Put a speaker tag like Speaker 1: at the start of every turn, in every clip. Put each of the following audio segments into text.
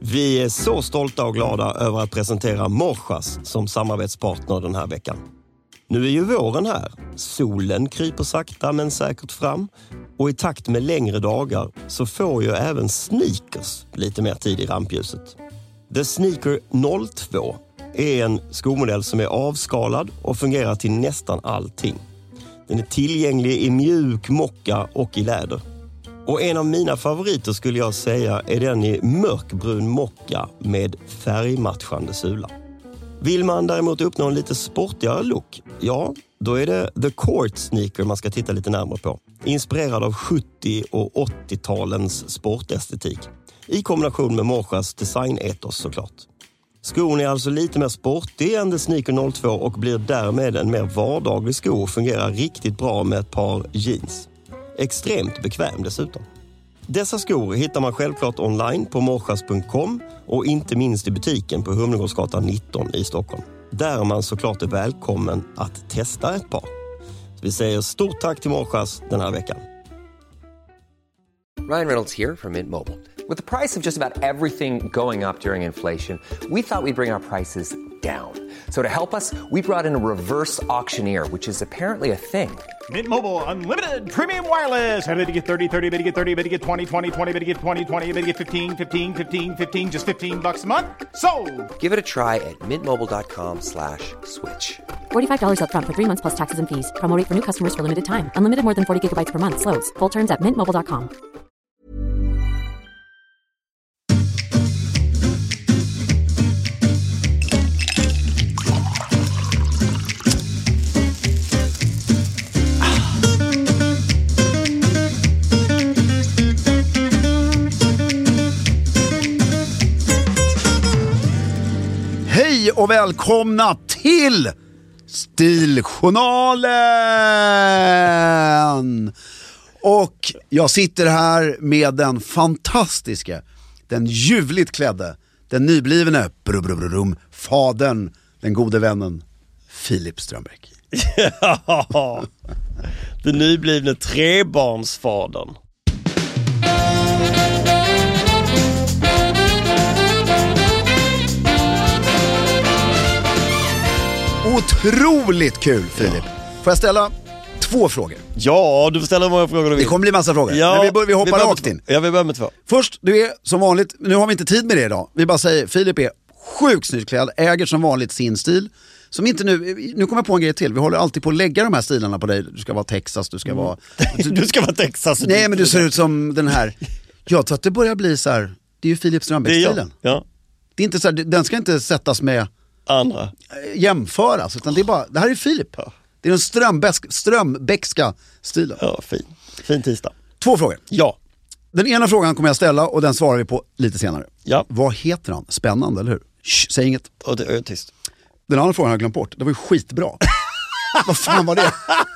Speaker 1: Vi är så stolta och glada över att presentera Morsas som samarbetspartner den här veckan. Nu är ju våren här. Solen kryper sakta men säkert fram. Och i takt med längre dagar så får ju även sneakers lite mer tid i rampljuset. The Sneaker 02 är en skomodell som är avskalad och fungerar till nästan allting. Den är tillgänglig i mjuk mocka och i läder. Och en av mina favoriter skulle jag säga är den i mörkbrun mocka med färgmatchande sula. Vill man däremot uppnå en lite sportigare look, ja, då är det The Court Sneaker man ska titta lite närmare på. Inspirerad av 70- och 80-talens sportestetik. I kombination med Morsas designetos såklart. Skon är alltså lite mer sportig än The Sneaker 02 och blir därmed en mer vardaglig sko och fungerar riktigt bra med ett par jeans. Extremt bekväm dessutom. Dessa skor hittar man självklart online på morsas.com och inte minst i butiken på Humlegårdsgatan 19 i Stockholm. Där man såklart är välkommen att testa ett par. Så vi säger stort tack till Morsas den här veckan.
Speaker 2: Ryan Reynolds here from Mint Mobile. With the price of just about everything going up during inflation, we thought we'd bring our prices down. So to help us, we brought in a reverse auctioneer, which is apparently a thing.
Speaker 3: Mint Mobile Unlimited Premium Wireless. How to get 30, 30, bit to get 30, bit to get 20, 20, 20, bit to get 20, 20, bit to get 15, 15, 15, 15, just $15 a month? Sold!
Speaker 2: Give it a try at mintmobile.com/switch.
Speaker 4: $45 up front for 3 months plus taxes and fees. Promo rate for new customers for limited time. Unlimited more than 40 gigabytes per month. Slows full terms at mintmobile.com.
Speaker 5: Hej och välkomna till Stiljournalen! Och jag sitter här med den fantastiska, den ljuvligt klädde, den nyblivne fadern, den gode vännen Filip Strömbäck.
Speaker 1: Ja, den nyblivne trebarnsfadern.
Speaker 5: Otroligt kul, Filip. Ja. Får jag ställa 2 frågor?
Speaker 1: Ja, du får ställa många frågor du vill.
Speaker 5: Det kommer bli massa frågor.
Speaker 1: Ja,
Speaker 5: men vi hoppar rakt in.
Speaker 1: Ja, vi börjar med 2.
Speaker 5: Först, du är som vanligt, nu har vi inte tid med det idag. Vi bara säger, Filip är sjukt snyggt klädd, äger som vanligt sin stil. Som inte nu kommer jag på en grej till. Vi håller alltid på att lägga de här stilarna på dig. Du ska vara Texas, du ska vara...
Speaker 1: Du ska vara Texas.
Speaker 5: Nej, men du ser ut som den här. Jag tror att det börjar bli så här. Det är ju Filip Strömbäck-stilen.
Speaker 1: Ja.
Speaker 5: Det är inte så här, den ska inte sättas med
Speaker 1: andra
Speaker 5: jämföras, utan det är bara, det här är Filip. Ja. Det är den Strömbäckska stilen.
Speaker 1: Ja, fin tisdag.
Speaker 5: 2 frågor.
Speaker 1: Ja.
Speaker 5: Den ena frågan kommer jag ställa och den svarar vi på lite senare.
Speaker 1: Ja.
Speaker 5: Vad heter han? Spännande, eller hur? Säg inget.
Speaker 1: Och det är tyst.
Speaker 5: Den andra frågan har jag glömt bort. Det var ju skitbra. Vad fan var det?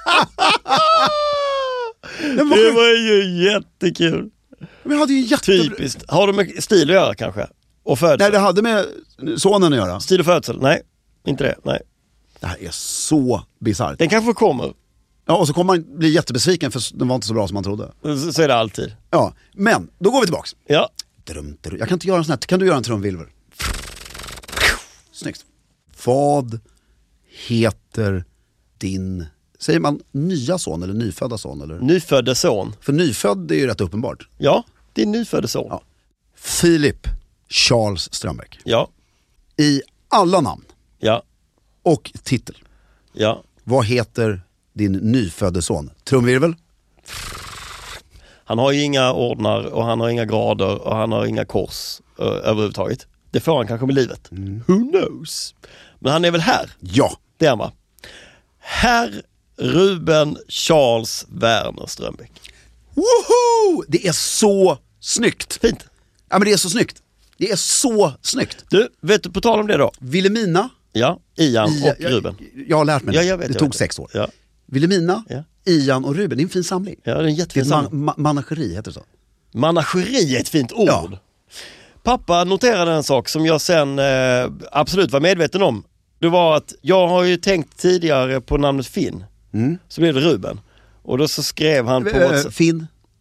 Speaker 1: Det var ju jättekul.
Speaker 5: Men jag hade ju
Speaker 1: typiskt. Har det med stil att göra kanske? Och födsel?
Speaker 5: Nej, det hade med sonen att göra.
Speaker 1: Stil och födsel? Nej, inte det. Nej.
Speaker 5: Det här är så bisarrt.
Speaker 1: Den kanske kommer.
Speaker 5: Ja, och så kommer man bli jättebesviken för den var inte så bra som man trodde.
Speaker 1: Så är det alltid.
Speaker 5: Ja, men då går vi tillbaks.
Speaker 1: Ja.
Speaker 5: Jag kan inte göra en sån här. Kan du göra en trumvirvel? Snyggt. Vad heter din, säger man nya son eller nyfödda son? Eller?
Speaker 1: Nyfödda son.
Speaker 5: För nyfödd är ju rätt uppenbart.
Speaker 1: Ja, det är nyfödda son.
Speaker 5: Ja. Filip Charles Strömbäck.
Speaker 1: Ja.
Speaker 5: I alla namn.
Speaker 1: Ja.
Speaker 5: Och titel.
Speaker 1: Ja.
Speaker 5: Vad heter din nyfödde son? Trumvirvel?
Speaker 1: Han har ju inga ordnar och han har inga grader och han har inga kors överhuvudtaget. Det får han kanske med livet. Who knows? Men han är väl här?
Speaker 5: Ja.
Speaker 1: Det är han, va? Herr Ruben Charles Werner Strömbäck.
Speaker 5: Woho! Det är så snyggt.
Speaker 1: Fint.
Speaker 5: Ja, men det är så snyggt. Det är så snyggt.
Speaker 1: Du, vet du, på tal om det då?
Speaker 5: Wilhelmina.
Speaker 1: Ja, Ian och Ruben.
Speaker 5: Jag har lärt mig det.
Speaker 1: Ja, det
Speaker 5: tog 6 år.
Speaker 1: Ja.
Speaker 5: Wilhelmina, Ian och Ruben. Det är en fin samling.
Speaker 1: Ja, det är en jättefin samling.
Speaker 5: Manageri heter det så.
Speaker 1: Manageri är ett fint ord.
Speaker 5: Ja.
Speaker 1: Pappa noterade en sak som jag sen absolut var medveten om. Det var att jag har ju tänkt tidigare på namnet Finn. Så blev det Ruben. Och då så skrev han på
Speaker 5: Finn?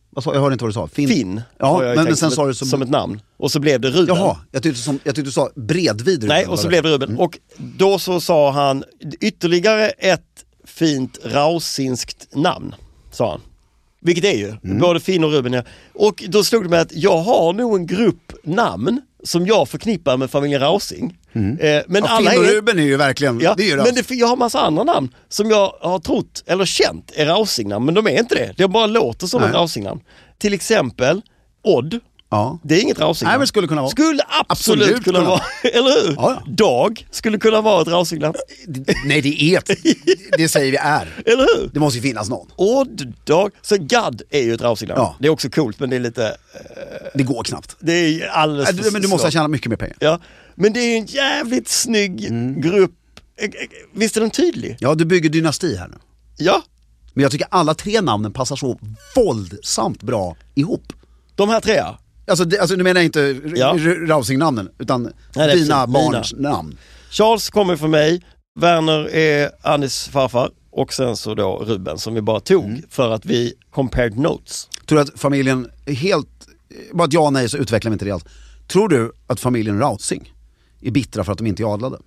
Speaker 5: Vad sa jag? Hörde inte vad du sa.
Speaker 1: Finn.
Speaker 5: Ja, men sen sa du
Speaker 1: som ett namn. Och så blev det Ruben.
Speaker 5: Jaha, jag tyckte du sa bredvid Ruben.
Speaker 1: Nej, och så blev det Ruben. Och då så sa han ytterligare ett fint rausinskt namn, sa han. Vilket är ju, både Finn och Ruben. Ja. Och då slog det mig att jag har nog en grupp namn som jag förknippar med familjen Rausing. Men alla
Speaker 5: Finn och Ruben är ju verkligen...
Speaker 1: Ja,
Speaker 5: det är ju
Speaker 1: men jag har massa andra namn som jag har trott eller känt är Rausing-namn, men de är inte det. Det bara låter som ett Rausing-namn. Till exempel Odd.
Speaker 5: Ja.
Speaker 1: Det är inget Rausing-namn.
Speaker 5: Nej, men skulle kunna vara.
Speaker 1: Skulle absolut kunna vara. Eller hur?
Speaker 5: Ja.
Speaker 1: Dag skulle kunna vara ett Rausing-namn.
Speaker 5: Nej, det säger vi är.
Speaker 1: Eller hur?
Speaker 5: Det måste ju finnas någon.
Speaker 1: Odd, Dag. Så Gadd är ju ett Rausing-namn.
Speaker 5: Ja.
Speaker 1: Det är också coolt, men det är lite...
Speaker 5: Det går knappt.
Speaker 1: Det är alldeles för
Speaker 5: Men du måste
Speaker 1: svårt.
Speaker 5: tjäna mycket mer pengar.
Speaker 1: Ja, men det är ju en jävligt snygg grupp. Visst är den tydlig?
Speaker 5: Ja, du bygger dynasti här nu.
Speaker 1: Ja.
Speaker 5: Men jag tycker alla 3 namnen passar så våldsamt bra ihop.
Speaker 1: De här 3.
Speaker 5: Alltså nu menar jag inte Rausing-namnen, utan dina barns namn.
Speaker 1: Charles kommer från mig, Werner är Annis farfar och sen så då Ruben som vi bara tog för att vi compared notes.
Speaker 5: Tror du att familjen är helt, bara ett ja och nej så utvecklar vi inte det allt. Tror du att familjen Rausing är bittra för att de inte är adlade?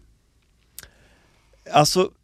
Speaker 1: Alltså,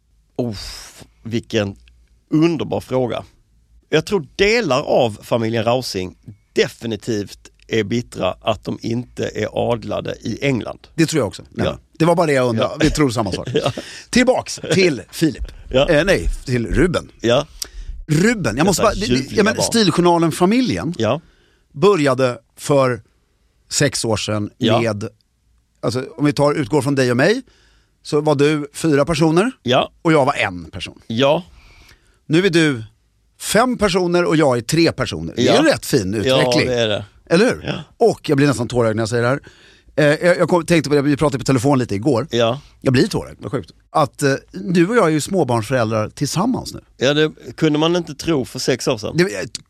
Speaker 1: vilken underbar fråga. Jag tror delar av familjen Rausing definitivt är bittra att de inte är adlade i England.
Speaker 5: Det tror jag också. Nej.
Speaker 1: Ja.
Speaker 5: Det var bara det jag undrade. Vi tror samma sak. Tillbaks till Filip. Till Ruben.
Speaker 1: Ja.
Speaker 5: Ruben, jag måste bara... Stiljournalen-familjen började för 6 år sedan med... Alltså, om vi utgår från dig och mig, så var du 4 personer och jag var 1 person.
Speaker 1: Ja.
Speaker 5: Nu är du 5 personer och jag är 3 personer. Det är en rätt fin utveckling.
Speaker 1: Ja, det är det.
Speaker 5: Eller hur? Ja. Och jag blir nästan tårögd när jag säger det här. Jag tänkte på det, vi pratade på telefon lite igår. Ja. Jag blir tårögd, vad sjukt. Att du och jag är ju småbarnsföräldrar tillsammans nu.
Speaker 1: Ja, det kunde man inte tro för 6 år sedan.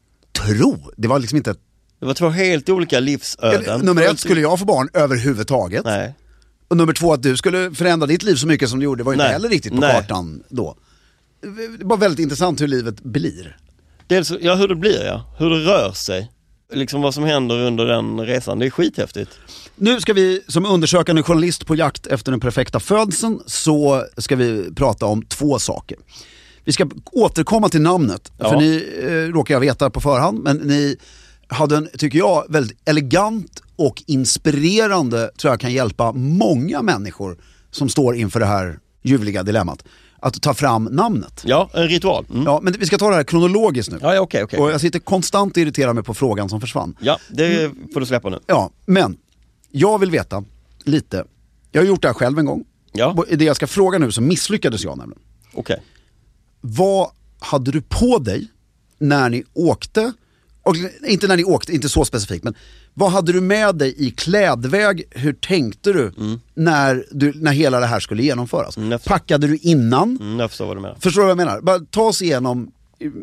Speaker 5: Det var liksom inte...
Speaker 1: Det var 2 helt olika livsöden.
Speaker 5: Nummer 1, skulle jag få barn överhuvudtaget?
Speaker 1: Nej.
Speaker 5: Och nummer 2, att du skulle förändra ditt liv så mycket som du gjorde, var inte heller riktigt på kartan då. Det var väldigt intressant hur livet blir.
Speaker 1: Dels, hur det blir, hur det rör sig. Liksom vad som händer under den resan, det är skithäftigt.
Speaker 5: Nu ska vi, som undersökande journalist på jakt efter den perfekta födseln, så ska vi prata om 2 saker. Vi ska återkomma till namnet, för ni råkar jag veta på förhand, men ni hade en, tycker jag, väldigt elegant och inspirerande, tror jag kan hjälpa många människor som står inför det här ljuvliga dilemmat, att ta fram namnet.
Speaker 1: Ja, en ritual.
Speaker 5: Ja, men vi ska ta det här kronologiskt nu.
Speaker 1: Ja, okej.
Speaker 5: Och jag sitter konstant och irriterar mig på frågan som försvann.
Speaker 1: Ja, det får du släppa nu.
Speaker 5: Ja, men jag vill veta lite. Jag har gjort det här själv en gång. Ja. I det jag ska fråga nu så misslyckades jag nämligen.
Speaker 1: Okej.
Speaker 5: Vad hade du på dig när ni åkte? Och inte när ni åkte, inte så specifikt, men vad hade du med dig i klädväg? Hur tänkte du när hela det här skulle genomföras? Packade du innan?
Speaker 1: Jag förstår vad du menar.
Speaker 5: Förstår du vad jag menar? Bara ta oss igenom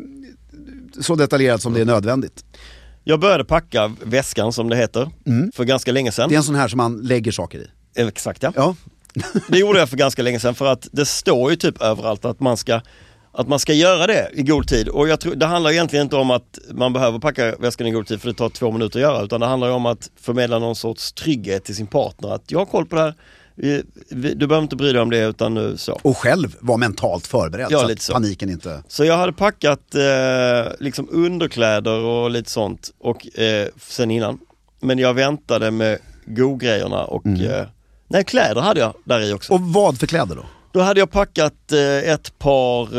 Speaker 5: så detaljerat som det är nödvändigt.
Speaker 1: Jag började packa väskan, som det heter, för ganska länge sedan.
Speaker 5: Det är en sån här som man lägger saker i.
Speaker 1: Exakt, ja. Det gjorde jag för ganska länge sedan, för att det står ju typ överallt att man ska göra det i god tid. Och jag tror, det handlar egentligen inte om att man behöver packa väskan i god tid för det tar 2 minuter att göra, utan det handlar om att förmedla någon sorts trygghet till sin partner. Att jag har koll på det här, du behöver inte bry dig om det, utan nu så.
Speaker 5: Och själv var mentalt förberedd,
Speaker 1: ja,
Speaker 5: så
Speaker 1: lite så.
Speaker 5: Paniken inte...
Speaker 1: Så jag hade packat liksom underkläder och lite sånt och, sen innan. Men jag väntade med go-grejerna och nej, kläder hade jag där i också.
Speaker 5: Och vad för kläder då?
Speaker 1: Då hade jag packat ett par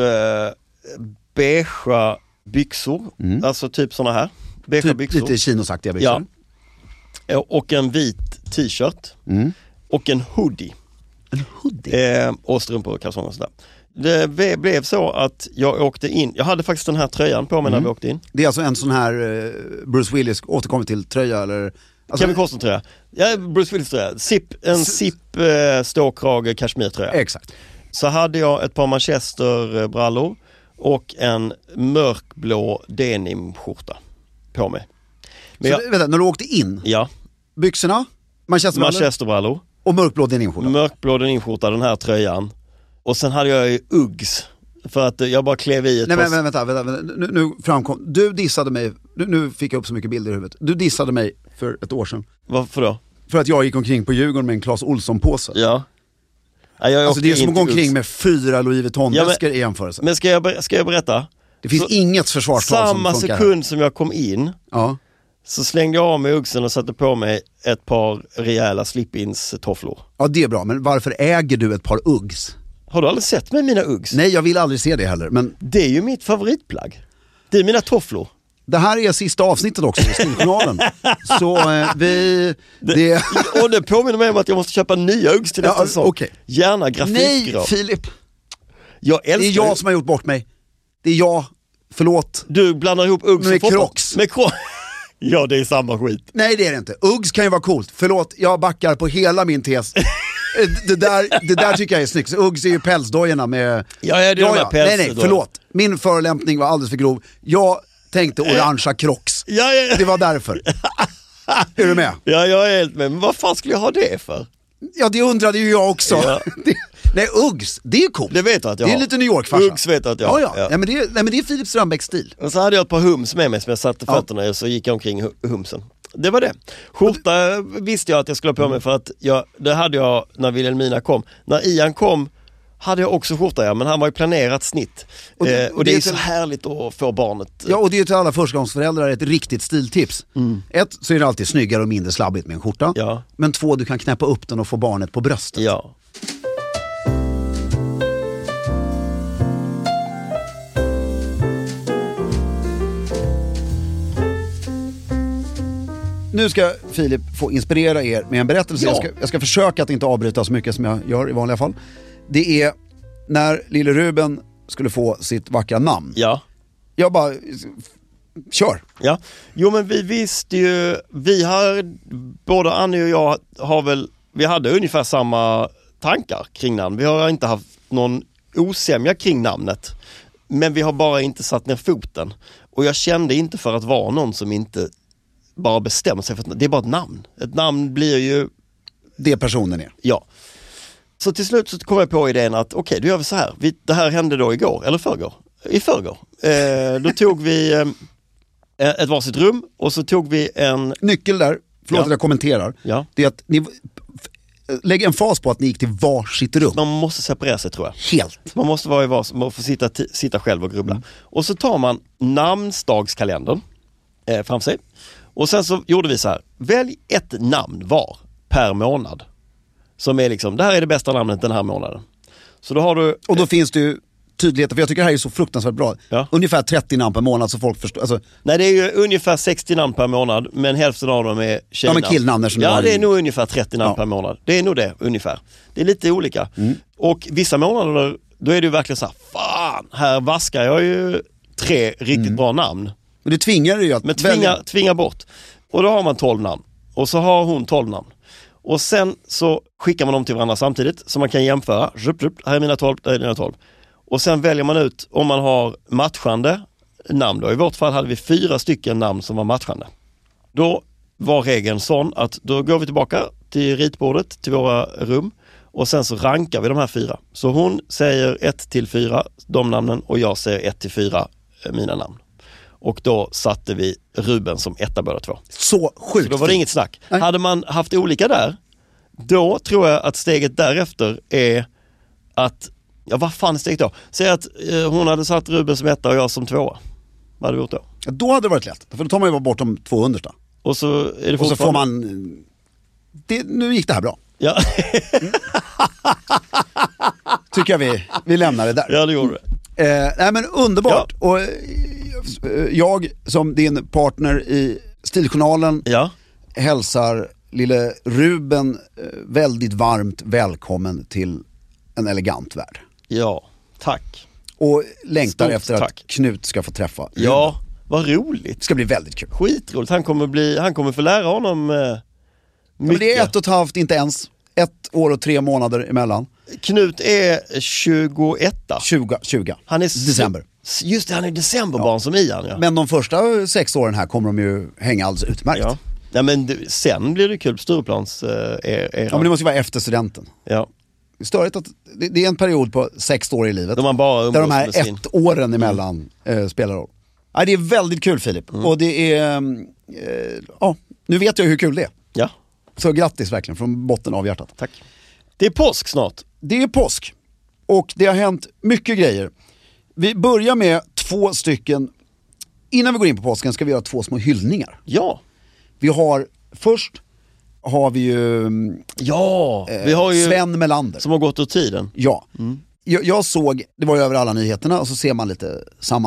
Speaker 1: beigea byxor, alltså typ såna här beigea byxor.
Speaker 5: Lite chinosaktiga byxor.
Speaker 1: Ja. Och en vit t-shirt och en hoodie.
Speaker 5: En hoodie?
Speaker 1: Och strumpor och kalsonger och sådär. Det blev så att jag åkte in. Jag hade faktiskt den här tröjan på mig när vi åkte in.
Speaker 5: Det är alltså en sån här Bruce Willis återkommer till tröja eller... Alltså...
Speaker 1: Kevin Costner tröja. Ja, Bruce Willis tröja. En zip ståkrage kashmirtröja.
Speaker 5: Exakt.
Speaker 1: Så hade jag ett par manchesterbrallor och en mörkblå denimskjorta på mig. Men
Speaker 5: så vänta, när du åkte in?
Speaker 1: Ja.
Speaker 5: Byxorna,
Speaker 1: manchesterbrallor
Speaker 5: och mörkblå denimskjorta.
Speaker 1: Mörkblå denimskjorta, den här tröjan. Och sen hade jag ju Uggs för att jag bara klev i ett
Speaker 5: Nej men vänta. Nu framkom. Du dissade mig. Nu fick jag upp så mycket bilder i huvudet. Du dissade mig för ett år sedan.
Speaker 1: Varför då?
Speaker 5: För att jag gick omkring på Djurgården med en Clas Ohlson-påse.
Speaker 1: Ja.
Speaker 5: Alltså det är som att gå omkring med 4 Louis Vuitton-väskor i jämförelse.
Speaker 1: Men ska jag berätta?
Speaker 5: Det finns inget försvarstal som
Speaker 1: samma
Speaker 5: funkar
Speaker 1: sekund
Speaker 5: här.
Speaker 1: som jag kom in,
Speaker 5: ja.
Speaker 1: så slängde jag av mig uggsen och satte på mig ett par rejäla slip-ins tofflor.
Speaker 5: Ja, det är bra. Men varför äger du ett par Uggs?
Speaker 1: Har du aldrig sett mig mina Uggs?
Speaker 5: Nej, jag vill aldrig se det heller. Men
Speaker 1: det är ju mitt favoritplagg. Det är mina tofflor.
Speaker 5: det här är sista avsnittet också i Stiljournalen. Så
Speaker 1: Och det påminner mig om att jag måste köpa nya Uggs till nästa säsong.
Speaker 5: Okay.
Speaker 1: Gärna grafikgraf.
Speaker 5: Nej, Filip.
Speaker 1: Jag älskar
Speaker 5: det är jag som har gjort bort mig. Det är jag. Förlåt.
Speaker 1: Du blandar ihop Uggs
Speaker 5: med
Speaker 1: och
Speaker 5: Crocs.
Speaker 1: Med Crocs. Ja, det är samma skit.
Speaker 5: Nej, det är det inte. Uggs kan ju vara coolt. Förlåt, jag backar på hela min tes. det där tycker jag är snyggt. Uggs är ju pälsdojorna med...
Speaker 1: Ja, det är de här
Speaker 5: Nej, förlåt. Min förolämpning var alldeles för grov. Jag tänkte orangea Crocs.
Speaker 1: Ja.
Speaker 5: Det var därför. Är du med?
Speaker 1: Ja, jag är helt med. Men vad fan skulle jag ha det för?
Speaker 5: Ja, det undrade ju jag också.
Speaker 1: Ja.
Speaker 5: Nej, Uggs, det är coolt.
Speaker 1: Det vet jag att jag
Speaker 5: Det är
Speaker 1: har.
Speaker 5: lite New York-farsa.
Speaker 1: Uggs vet jag att jag har.
Speaker 5: Ja. Nej, men det är Filip Strömbäcks stil.
Speaker 1: Och så hade jag ett par hums med mig som jag satte fötterna i, och så gick jag omkring humsen. Det var det. Skjorta visste jag att jag skulle ha på mig, för att det hade jag när Wilhelmina kom. När Ian kom hade jag också skjorta, men han var ju planerat snitt. Och det är så härligt att få barnet.
Speaker 5: Ja, och det är till alla förstagångsföräldrar ett riktigt stiltips. 1, så är det alltid snyggare och mindre slabbigt med en skjorta.
Speaker 1: Ja.
Speaker 5: Men 2, du kan knäppa upp den och få barnet på bröstet.
Speaker 1: Ja.
Speaker 5: Nu ska Filip få inspirera er med en berättelse.
Speaker 1: Ja.
Speaker 5: Jag ska försöka att inte avbryta så mycket som jag gör i vanliga fall. Det är när lille Ruben skulle få sitt vackra namn.
Speaker 1: Ja.
Speaker 5: Jag bara... Kör.
Speaker 1: Ja. Jo, men vi visste ju, både Annie och jag vi hade ungefär samma tankar kring namn. Vi har inte haft någon osämja kring namnet, men vi har bara inte satt ner foten. Och jag kände inte för att vara någon som inte bara bestämmer sig för att det är bara ett namn. Ett namn blir ju...
Speaker 5: Det personen är.
Speaker 1: Ja. Så till slut så kom jag på idén att okej, då gör vi så här. Det här hände då igår, eller förrgår. I förrgår. Då tog vi ett varsitt rum, och så tog vi en...
Speaker 5: Nyckel där, förlåt att jag kommenterar.
Speaker 1: Ja.
Speaker 5: Det är att ni lägg en fas på att ni gick till varsitt rum.
Speaker 1: Man måste separera sig, tror jag.
Speaker 5: Helt.
Speaker 1: Man måste vara i man får sitta själv och grubbla. Och så tar man namnsdagskalendern framför sig. Och sen så gjorde vi så här. Välj ett namn var per månad. Som är liksom, det här är det bästa namnet den här månaden. Så då har du... Och
Speaker 5: då finns det ju tydlighet, för jag tycker det här är så fruktansvärt bra.
Speaker 1: Ja.
Speaker 5: Ungefär 30 namn per månad så folk förstår. Alltså...
Speaker 1: Nej, det är ju ungefär 60 namn per månad, men hälften av dem är tjejnamn.
Speaker 5: Ja, men killnamn.
Speaker 1: Ja, det är nog ungefär 30 namn per månad. Det är nog det, ungefär. Det är lite olika. Och vissa månader, då är det ju verkligen så här, fan, här vaskar jag ju 3 riktigt bra namn.
Speaker 5: Men det tvingar ju att...
Speaker 1: Men tvinga bort. Och då har man 12 namn. Och så har hon 12 namn. Och sen så skickar man dem till varandra samtidigt, så man kan jämföra. Här är mina 12, där är dina 12. Och sen väljer man ut om man har matchande namn. Då. I vårt fall hade vi 4 stycken namn som var matchande. Då var regeln sån att då går vi tillbaka till ritbordet, till våra rum. Och sen så rankar vi de här 4. Så hon säger 1-4, de namnen, och jag säger 1-4, mina namn. Och då satte vi Ruben som etta båda 2.
Speaker 5: Så sjukt.
Speaker 1: Så då var det inget snack.
Speaker 5: Nej.
Speaker 1: Hade man haft olika där, då tror jag att steget därefter är att, ja, vad fan är steget då? Säg att hon hade satt Ruben som etta och jag som 2. Vad hade vi gjort då?
Speaker 5: Ja, då hade det varit lätt. För då tar man ju bara bort de 2 understa.
Speaker 1: Och så är det
Speaker 5: och så får man... nu gick det här bra.
Speaker 1: Ja.
Speaker 5: Tycker jag vi lämnar det där.
Speaker 1: Ja, det gjorde det.
Speaker 5: Nej, men underbart. Ja. Och jag som din partner i Stiljournalen hälsar lille Ruben väldigt varmt välkommen till en elegant värld.
Speaker 1: Ja, tack.
Speaker 5: Och längtar
Speaker 1: Stort
Speaker 5: efter
Speaker 1: tack.
Speaker 5: att Knut ska få träffa Ruben.
Speaker 1: Ja, vad roligt.
Speaker 5: Det ska bli väldigt kul.
Speaker 1: Skitroligt. Han kommer få lära honom mycket.
Speaker 5: Men det är 1,5, inte ens 1 år och 3 månader emellan.
Speaker 1: Knut är 21.
Speaker 5: 20.
Speaker 1: Han är
Speaker 5: december.
Speaker 1: Just det, han är decemberbarn som Ian. Ja.
Speaker 5: Men de första 6 åren här kommer de ju hänga alldeles utmärkt.
Speaker 1: Ja, men sen blir det kul på Stureplans
Speaker 5: ja, men det måste ju vara efter studenten.
Speaker 1: Ja.
Speaker 5: störigt att det är en period på 6 år i livet.
Speaker 1: Då man bara
Speaker 5: där de här
Speaker 1: med sin...
Speaker 5: 1 åren emellan spelar roll. Ja, det är väldigt kul, Filip. Och det är, nu vet jag hur kul det är.
Speaker 1: Ja.
Speaker 5: Så grattis verkligen från botten av hjärtat.
Speaker 1: Tack. Det är påsk snart.
Speaker 5: Det är påsk. Och det har hänt mycket grejer. Vi börjar med 2 stycken. Innan vi går in på påsken ska vi göra 2 små hyllningar.
Speaker 1: Ja.
Speaker 5: Först har vi ju,
Speaker 1: vi har ju
Speaker 5: Sven Melander.
Speaker 1: som har gått ur tiden.
Speaker 5: Ja. Jag såg, det var ju över alla nyheterna, och så ser man lite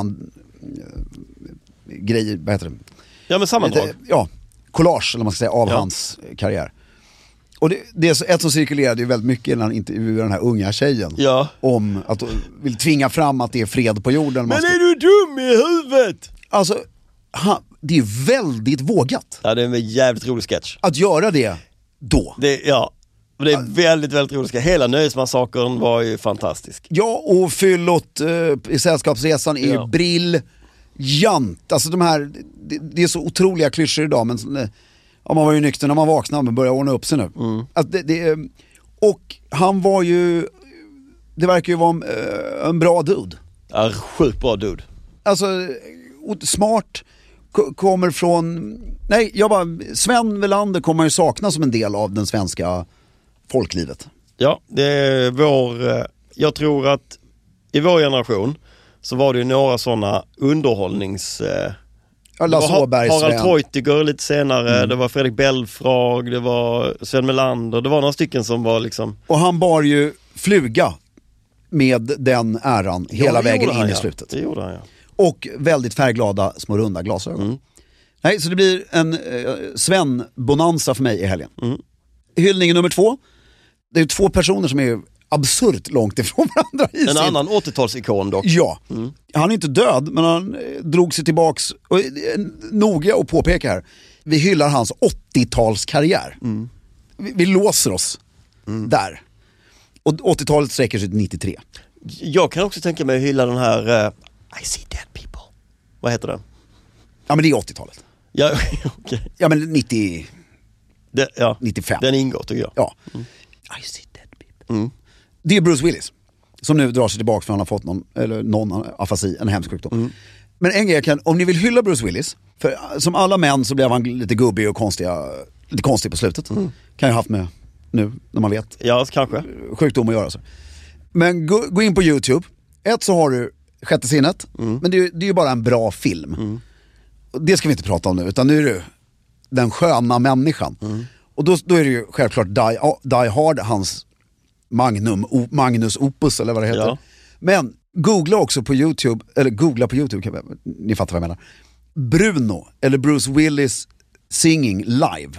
Speaker 5: grejer, vad heter det?
Speaker 1: Ja, men sammandrag.
Speaker 5: Lite, collage eller man ska säga av hans karriär. Och det är ett som cirkulerade ju väldigt mycket när han intervjuade den här unga tjejen om att de vill tvinga fram att det är fred på jorden.
Speaker 1: Men är du dum i huvudet?
Speaker 5: Alltså, det är väldigt vågat.
Speaker 1: Ja, det är en jävligt rolig sketch.
Speaker 5: Att göra det då.
Speaker 1: Det är väldigt, väldigt roligt. Hela Nöjesmassakern var ju fantastisk.
Speaker 5: Ja, och fyllot i Sällskapsresan är ju briljant. Alltså de här, det är så otroliga klyschor idag, men man var ju nykter när man vaknade, men började ordna upp sig nu. Alltså och han var ju, det verkar ju vara en bra dude.
Speaker 1: Ja, sjukt bra dude.
Speaker 5: Alltså, smart, kommer från, Sven Melander kommer ju sakna som en del av den svenska folklivet.
Speaker 1: Ja, det är jag tror att i vår generation så var det ju några sådana underhållnings...
Speaker 5: Lasse Åberg,
Speaker 1: Harald Treutiger lite senare, det var Fredrik Belfrage, det var Sven Melander, det var några stycken som var liksom...
Speaker 5: Och han bar ju fluga med den äran hela vägen in i slutet.
Speaker 1: Det gjorde han, ja.
Speaker 5: Och väldigt färgglada små runda glasögon. Nej, så det blir en Sven-bonanza för mig i helgen. Hyllningen nummer 2. Det är 2 personer som är absurt långt ifrån varandra.
Speaker 1: En annan 80-talsikon dock.
Speaker 5: Ja, han är inte död, men han drog sig tillbaks. Och noga att påpeka här, vi hyllar hans 80-talskarriär. Vi låser oss där. Och 80-talet sträcker sig till 93.
Speaker 1: Jag kan också tänka mig att hylla den här I see dead people. Vad heter den?
Speaker 5: Ja, men det är 80-talet.
Speaker 1: Ja, okay.
Speaker 5: Ja, men 90... 95.
Speaker 1: Den ingår, tycker jag.
Speaker 5: Ja. I see dead people. Det är Bruce Willis som nu drar sig tillbaka för han har fått någon afasi, en hemsk sjukdom. Men en grej om ni vill hylla Bruce Willis, för som alla män så blev han lite gubbig och lite konstig på slutet. Kan jag haft med nu när man vet.
Speaker 1: Ja, kanske.
Speaker 5: Sjukdom att göra så. Men gå in på YouTube. Så har du Sjätte sinnet. Men det är ju bara en bra film. Det ska vi inte prata om nu, utan nu är det den sköna människan. Och då är det ju självklart Die Hard, hans Magnus Opus eller vad det heter. Ja. Men googla också på YouTube, eller googla på YouTube, ni fattar vad jag menar. Bruno, eller Bruce Willis singing live.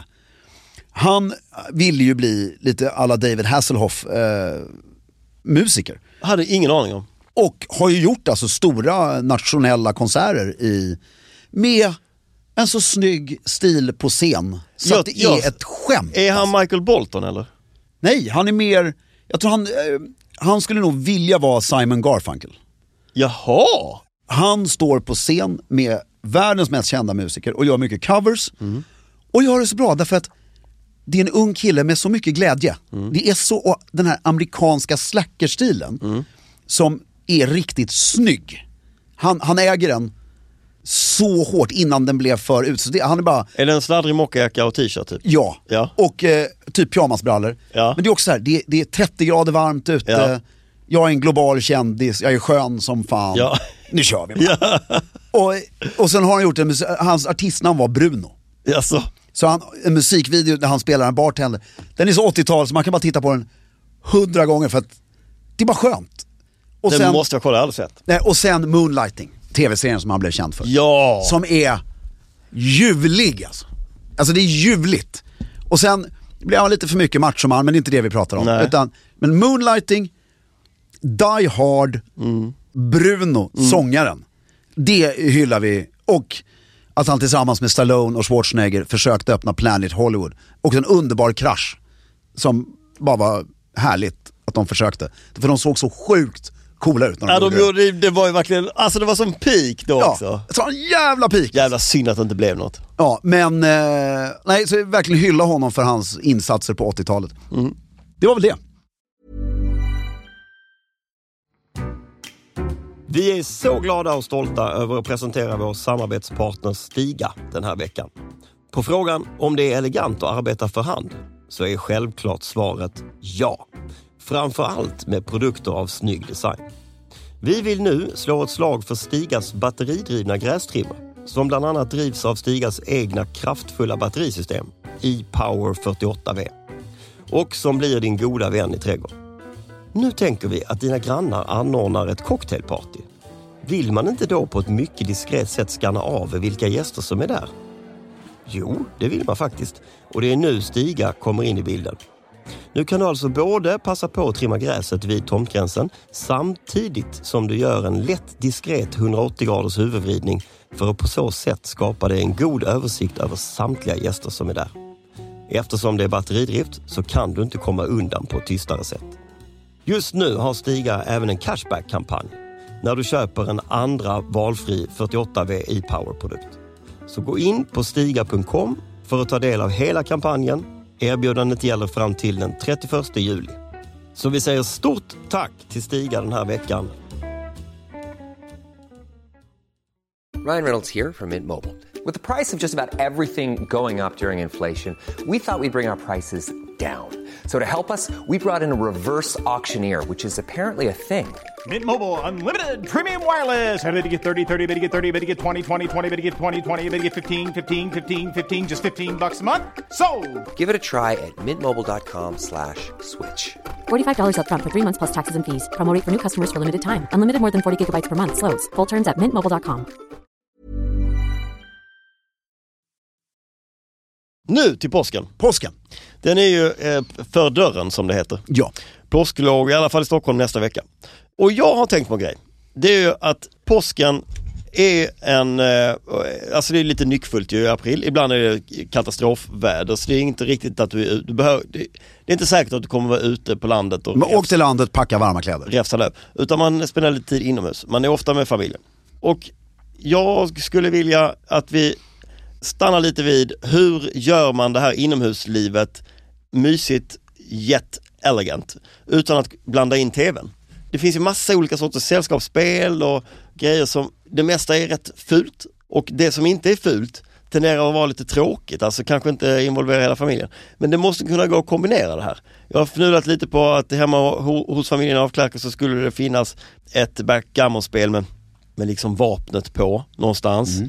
Speaker 5: Han ville ju bli lite alla David Hasselhoff musiker.
Speaker 1: Hade ingen aning om.
Speaker 5: Och har ju gjort alltså stora nationella konserter med en så snygg stil på scen. Så att det är ett skämt.
Speaker 1: Är han Michael Bolton eller?
Speaker 5: Nej, han är mer... Jag tror han skulle nog vilja vara Simon Garfunkel.
Speaker 1: Jaha!
Speaker 5: Han står på scen med världens mest kända musiker och gör mycket covers. Och gör det så bra därför att det är en ung kille med så mycket glädje. Det är så den här amerikanska slackerstilen som är riktigt snygg. Han äger den så hårt innan den blev för ut. Han är bara...
Speaker 1: Är det en sladdrig mockajacka och t-shirt typ?
Speaker 5: Ja. Och typ pyjamasbrallor. Ja. Men det är också så här, det är 30 grader varmt ute. Ja. Jag är en global kändis, jag är skön som fan. Ja. Nu kör vi bara. Ja. Och sen har han gjort hans artistnamn var Bruno.
Speaker 1: Jaså.
Speaker 5: Så en musikvideo där han spelar en bartender. Den är så 80-tal så man kan bara titta på den 100 gånger för att det är bara skönt. Och
Speaker 1: den sen, måste jag kolla, aldrig sett.
Speaker 5: Nej, och sen Moonlighting, tv-serien som han blev känd för.
Speaker 1: Ja.
Speaker 5: Som är ljuvlig alltså. Alltså det är ljuvligt. Och sen blir han lite för mycket machoman, men det är inte det vi pratar om. Men Moonlighting, Die Hard, Bruno, sångaren. Det hyllar vi. Och att han tillsammans med Stallone och Schwarzenegger försökte öppna Planet Hollywood. Och en underbar krasch som bara var härligt att de försökte. För de såg så sjukt coola ut när de
Speaker 1: gjorde det var ju verkligen, alltså det var som peak då också.
Speaker 5: Så en jävla peak.
Speaker 1: Jävla synd att det inte blev något.
Speaker 5: Ja, men nej, så verkligen hylla honom för hans insatser på 80-talet. Det var väl det.
Speaker 1: Vi är så glada och stolta över att presentera vår samarbetspartner Stiga den här veckan. På frågan om det är elegant att arbeta för hand så är självklart svaret ja. Framför allt med produkter av snygg design. Vi vill nu slå ett slag för Stigas batteridrivna grästrimmer som bland annat drivs av Stigas egna kraftfulla batterisystem e-Power 48V och som blir din goda vän i trädgården. Nu tänker vi att dina grannar anordnar ett cocktailparty. Vill man inte då på ett mycket diskret sätt skanna av vilka gäster som är där? Jo, det vill man faktiskt. Och det är nu Stiga kommer in i bilden. Nu kan du alltså både passa på att trimma gräset vid tomtgränsen samtidigt som du gör en lätt diskret 180 graders huvudvridning för att på så sätt skapa dig en god översikt över samtliga gäster som är där. Eftersom det är batteridrift så kan du inte komma undan på ett tystare sätt. Just nu har Stiga även en cashback-kampanj när du köper en andra valfri 48V e-Power-produkt. Så gå in på stiga.com för att ta del av hela kampanjen. Erbjudandet gäller fram till den 31 juli. Så vi säger stort tack till Stiga den här veckan.
Speaker 2: Ryan Reynolds here from Mint Mobile. With the price of just about everything going up during inflation, we thought we'd bring our prices down. So to help us, we brought in a reverse auctioneer, which is apparently a thing.
Speaker 3: Mint Mobile Unlimited Premium Wireless. How to get 30, 30, bit to get 30, bit to get 20, 20, 20, bit to get 20, 20, bit to get 15, 15, 15, 15, just $15 a month? Sold!
Speaker 2: Give it a try at mintmobile.com/switch.
Speaker 4: $45 up front for 3 months plus taxes and fees. Promo rate for new customers for limited time. Unlimited more than 40 gigabytes per month. Slows full terms at mintmobile.com.
Speaker 1: Nu till påsken.
Speaker 5: Påsken.
Speaker 1: Den är ju för dörren som det heter.
Speaker 5: Ja.
Speaker 1: Påsklov i alla fall i Stockholm nästa vecka. Och jag har tänkt på en grej. Det är ju att påsken är alltså det är lite nyckfullt i april. Ibland är det katastrofväder så det är inte riktigt att det är inte säkert att du kommer vara ute på landet och
Speaker 5: Men åk till landet, packa varma kläder.
Speaker 1: Räfsa löv. Utan man spenderar lite tid inomhus. Man är ofta med familjen. Och jag skulle vilja att vi stannar lite vid hur gör man det här inomhuslivet mysigt, elegant utan att blanda in tvn. Det finns ju massa olika sorters sällskapsspel och grejer som det mesta är rätt fult och det som inte är fult tenderar att vara lite tråkigt, alltså kanske inte involvera hela familjen. Men det måste kunna gå att kombinera det här. Jag har fnulat lite på att hemma hos familjen av Clark så skulle det finnas ett backgammon-spel med liksom vapnet på någonstans.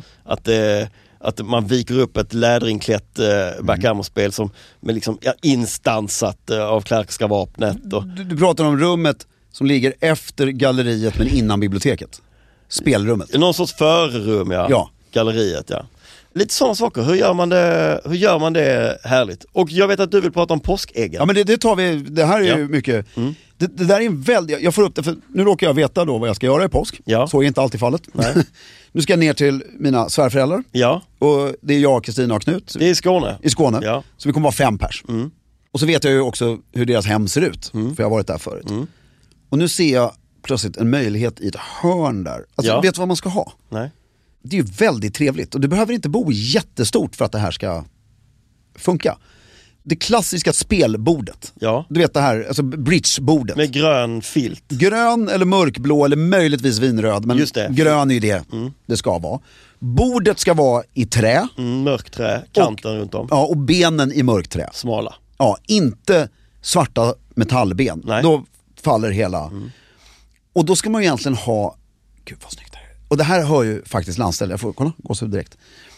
Speaker 1: Att man viker upp ett läderinklätt backgammon-spel som med liksom instansat av Clarkska vapnet. Och...
Speaker 5: Du pratar om rummet som ligger efter galleriet men innan biblioteket. Spelrummet.
Speaker 1: Någon sorts förrum, ja. Galleriet, ja. Lite sådana saker. Hur gör man det härligt? Och jag vet att du vill prata om påskäggen.
Speaker 5: Ja, men det tar vi. Det här är ju mycket. Det där är en väldigt. Jag får upp det för nu råkar jag veta då vad jag ska göra i påsk. Ja. Så är inte alltid fallet. Nej. Nu ska jag ner till mina svärföräldrar. Ja. Och det är jag, Kristina och Knut.
Speaker 1: Det är i Skåne.
Speaker 5: I Skåne. Ja. Så vi kommer vara 5 pers. Och så vet jag ju också hur deras hem ser ut. För jag har varit där förut. Och nu ser jag plötsligt en möjlighet i ett hörn där. Alltså, vet du vad man ska ha? Nej. Det är ju väldigt trevligt och du behöver inte bo jättestort för att det här ska funka. Det klassiska spelbordet. Ja. Du vet det här, alltså bridgebordet.
Speaker 1: Med grön filt.
Speaker 5: Grön eller mörkblå eller möjligtvis vinröd. Men just det. Grön är ju det det ska vara. Bordet ska vara i trä.
Speaker 1: Mörkträ, kanten runt om.
Speaker 5: Ja, och benen i mörkträ.
Speaker 1: Smala.
Speaker 5: Ja, inte svarta metallben. Nej. Då faller hela. Och då ska man ju egentligen ha... Gud vad snyggt det här. Och det här hör ju faktiskt landstället. Jag får gå så direkt.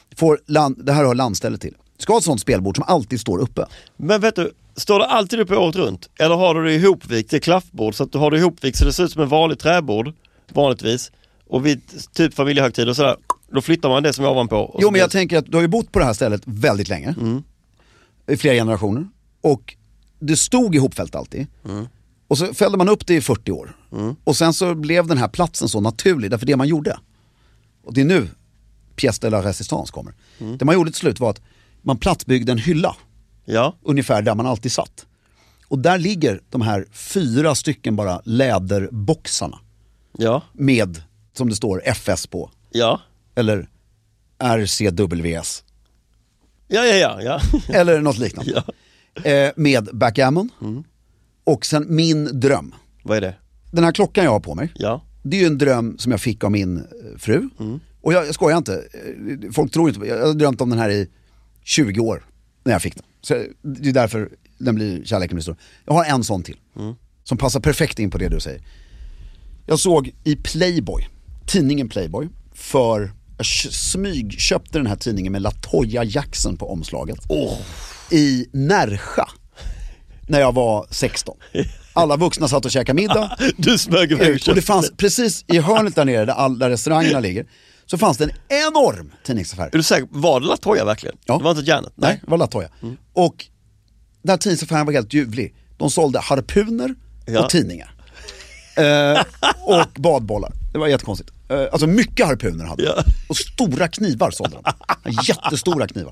Speaker 5: Det här hör landstället till. Du ska ha ett sånt spelbord som alltid står uppe.
Speaker 1: Men vet du, står det alltid uppe året runt? Eller har du det ihopvikt till klaffbord så att du har det ihopvikt så det ser ut som en vanlig träbord vanligtvis. Och vid typ familjehögtid och sådär, då flyttar man det som är ovanpå.
Speaker 5: Jo, men jag tänker att du har ju bott på det här stället väldigt länge. I flera generationer. Och det stod ihopfällt alltid. Och så fällde man upp det i 40 år. Och sen så blev den här platsen så naturlig därför det man gjorde. Och det är nu pièce de la résistance kommer. Det man gjorde till slut var att man platsbyggde en hylla. Ja. Ungefär där man alltid satt. Och där ligger de här 4 stycken bara läderboxarna. Ja. Med, som det står, FS på. Ja. Eller RCWS.
Speaker 1: Ja.
Speaker 5: Eller något liknande. Ja. Med backgammon. Och sen min dröm.
Speaker 1: Vad är det?
Speaker 5: Den här klockan jag har på mig. Ja. Det är ju en dröm som jag fick av min fru. Och jag skojar inte. Folk tror inte. Jag har drömt om den här i 20 år när jag fick den. Så det är därför den blir kärleken blir stor. Jag har en sån till. Som passar perfekt in på det du säger. Jag såg i Playboy, tidningen Playboy, jag smygköpte den här tidningen med LaToya Jackson på omslaget. I Närsja. När jag var 16. Alla vuxna satt och käkade middag.
Speaker 1: Du smög iväg.
Speaker 5: Och det fanns precis i hörnet där nere där alla restaurangerna ligger, så fanns det en enorm tidningsaffär.
Speaker 1: Är du säker? Var det LaToya verkligen?
Speaker 5: Ja.
Speaker 1: Det var inte Janet?
Speaker 5: Nej, det var LaToya. Och den här tidningsaffären var helt ljuvlig. De sålde harpuner och tidningar. Och badbollar. Det var jättekonstigt. Alltså mycket harpuner hade de. Och stora knivar sålde de. Jättestora knivar.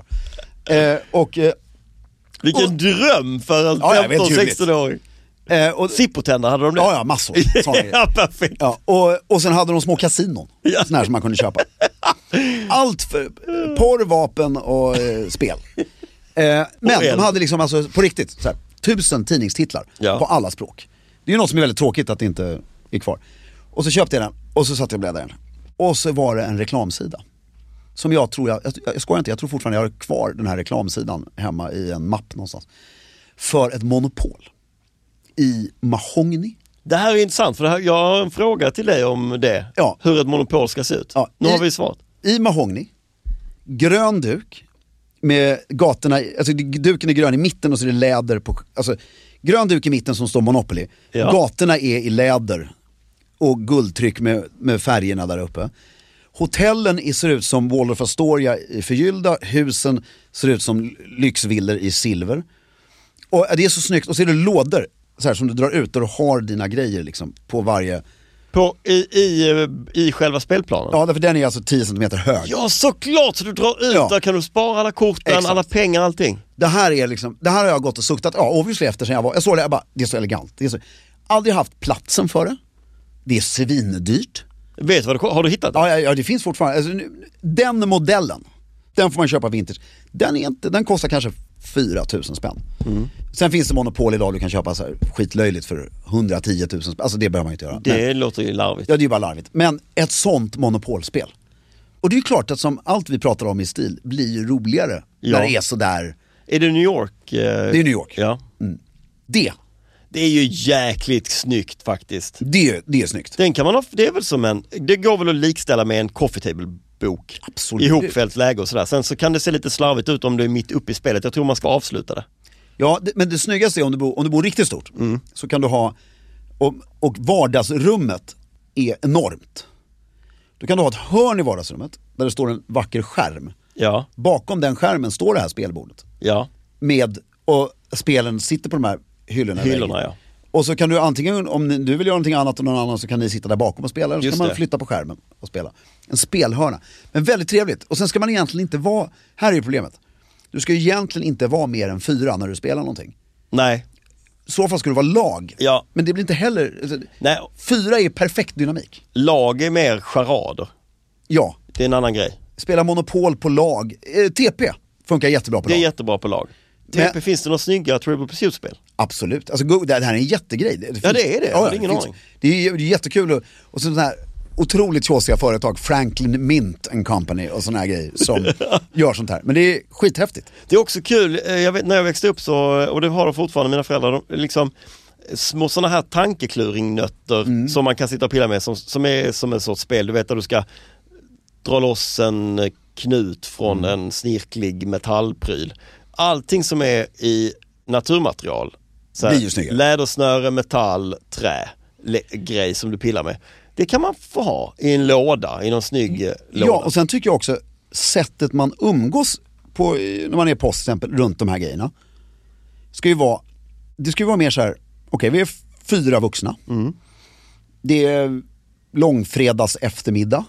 Speaker 1: Vilken dröm för en 15-16-åring. Zippotänder hade de det?
Speaker 5: Ja, massor.
Speaker 1: Ja, perfekt.
Speaker 5: Ja, och sen hade de små kasinon. Såna här som man kunde köpa. Allt för porr, vapen och spel. Men de hade liksom alltså, på riktigt så här, 1000 tidningstitlar på alla språk. Det är ju något som är väldigt tråkigt att det inte är kvar. Och så köpte jag den och så satt jag och bläddrade den. Och så var det en reklamsida. Som jag tror, jag skojar inte, jag tror fortfarande jag har kvar den här reklamsidan hemma i en mapp någonstans. För ett monopol. I mahogny.
Speaker 1: Det här är intressant, för jag har en fråga till dig om det. Ja. Hur ett monopol ska se ut. Ja, nu har vi svarat.
Speaker 5: I mahogny, grön duk med gatorna, alltså duken är grön i mitten och så är det läder på, alltså grön duk i mitten som står Monopoly. Ja. Gatorna är i läder och guldtryck med färgerna där uppe. Hotellen ser ut som Waldorf Astoria i förgyllda, husen ser ut som lyxvillor i silver. Och det är så snyggt, och så är det lådor så här, som du drar ut och du har dina grejer liksom på varje...
Speaker 1: I själva spelplanen?
Speaker 5: Ja, därför den är alltså 10 cm hög.
Speaker 1: Ja, såklart, så du drar ut, där kan du spara alla korten, exakt. Alla pengar, allting.
Speaker 5: Det här är liksom, det här har jag gått och suktat, obviously efter sen jag såg det, jag bara, det är så elegant. Det är så, aldrig haft platsen för det. Det är svindyrt.
Speaker 1: Vet vad har du hittat det?
Speaker 5: Ja, det finns fortfarande. Alltså, den modellen, den får man köpa vintage. Den kostar kanske 4 000 spänn. Sen finns det monopol idag, du kan köpa så här skitlöjligt för 110 000 spänn. Alltså det behöver man inte göra.
Speaker 1: Det låter ju larvigt.
Speaker 5: Ja, det är ju bara larvigt. Men ett sånt monopolspel. Och det är ju klart att som allt vi pratar om i stil blir ju roligare när det är så där.
Speaker 1: Är det New York?
Speaker 5: Det är New York.
Speaker 1: Ja. Det är ju jäkligt snyggt faktiskt.
Speaker 5: Det är snyggt.
Speaker 1: Den kan man det är väl som det går väl att likställa med en coffee table-bok.
Speaker 5: Absolut.
Speaker 1: I hopfällt läge och sådär. Sen så kan det se lite slarvigt ut om du är mitt uppe i spelet. Jag tror man ska avsluta det.
Speaker 5: Ja, men det snyggaste är om du bor riktigt stort. Så kan du ha, och vardagsrummet är enormt. Då kan du ha ett hörn i vardagsrummet där det står en vacker skärm.
Speaker 1: Ja.
Speaker 5: Bakom den skärmen står det här spelbordet.
Speaker 1: Ja.
Speaker 5: Och spelen sitter på de här hyllorna.
Speaker 1: Ja.
Speaker 5: Och så kan du antingen, om du vill göra någonting annat och någon annan, så kan ni sitta där bakom och spela. Eller så kan man flytta på skärmen och spela. En spelhörna. Men väldigt trevligt. Och sen ska man egentligen inte vara, här är ju problemet. Du ska ju egentligen inte vara mer än 4 när du spelar någonting.
Speaker 1: Nej.
Speaker 5: I så fall ska du vara lag. Ja. Men det blir inte heller... Nej. 4 är perfekt dynamik.
Speaker 1: Lag är mer charader.
Speaker 5: Ja.
Speaker 1: Det är en annan grej.
Speaker 5: Spela monopol på lag. TP funkar jättebra på lag.
Speaker 1: Det är jättebå på lag. TP, finns det något snygga Trivial Pursuit-spel?
Speaker 5: Absolut. Alltså, det här är en jättegrej.
Speaker 1: Det är det. Jag har ingen aning.
Speaker 5: Det är jättekul. Och så här otroligt tjåsiga företag, Franklin Mint & Company och såna här grejer som gör sånt här. Men det är skithäftigt.
Speaker 1: Det är också kul, jag vet när jag växte upp så, och det har de fortfarande mina föräldrar, de, liksom små såna här tankekluringnötter som man kan sitta och pilla med, som är som en sorts spel, du vet att du ska dra loss en knut från en snirklig metallpryl. Allting som är i naturmaterial, så här, lädersnöre, metall, trä, grej som du pillar med. Det kan man få ha i en låda, i någon snygg låda.
Speaker 5: Ja, och sen tycker jag också sättet man umgås på när man är på till exempel runt de här grejerna ska ju vara, det ska ju vara mer så här, okej, vi är 4 vuxna. Det är långfredags eftermiddag.